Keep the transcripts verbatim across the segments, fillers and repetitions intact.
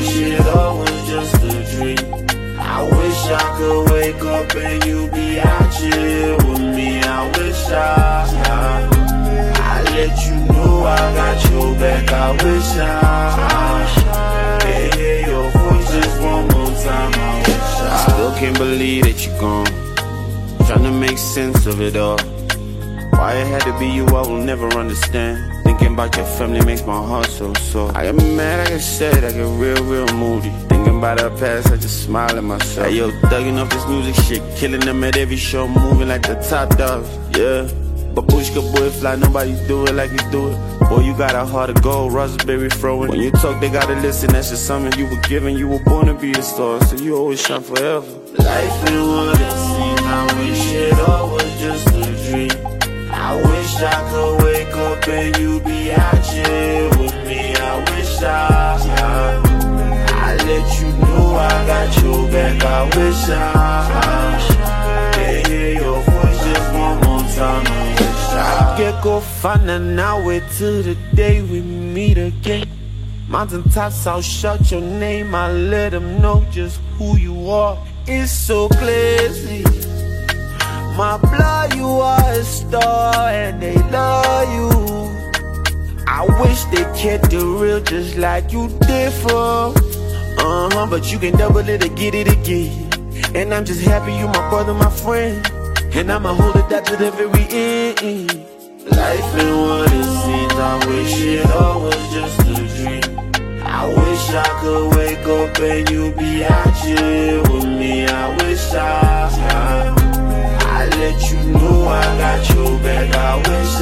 wish it all was just a dream. I wish I could wake up and you be out here with me. I wish I, I, I let you know I got your back. I wish I, I hear your voice just one more time. I wish I, still can't believe that you're gone. Trying to make sense of it all. Why it had to be you, I will never understand. Thinking about your family makes my heart so sore. I get mad, I get sad, I get real, real moody. Thinking about our past, I just smile at myself. Hey yo, thugging off this music shit, killing them at every show, moving like the top dogs, yeah. Babushka boy fly, nobody do it like you do it. Boy, you got a heart of gold, raspberry throwing. When you talk, they gotta listen, that's just something you were given. You were born to be a star, so you always shine forever. Life ain't what it seems, I wish it all was just a dream. I wish I could wake up and you be out here with me. I wish I, I, I let you know I got your back. I wish I, I hear your voice just one more time. I wish I get go find and now wait till the day we meet again. Mountain tops, I'll shout your name. I let them know just who you are. It's so crazy. My blood, you are a star and they love you. I wish they kept the real just like you did for. Uh-huh, but you can double it or get it again. And I'm just happy you my brother, my friend. And I'ma hold it down to the very end. Life ain't what it seems, I wish it all was just a dream. I wish I could wake up and you be out here with me. I wish I, I I let you know I got your back. I wish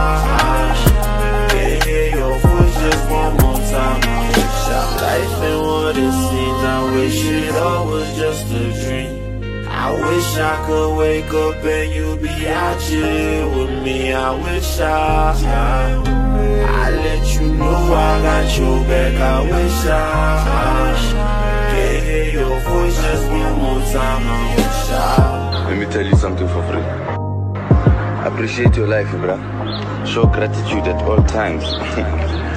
I, I can hear your voice just one more time. I wish I, life ain't what it seems. I wish it all was just a dream. I wish I could wake up and you be out here with me. I wish I, I, I let you know I got your back. I wish I, I can hear your voice just one more time. I wish I. Let me tell you something for free. Appreciate your life, bruh. Show gratitude at all times.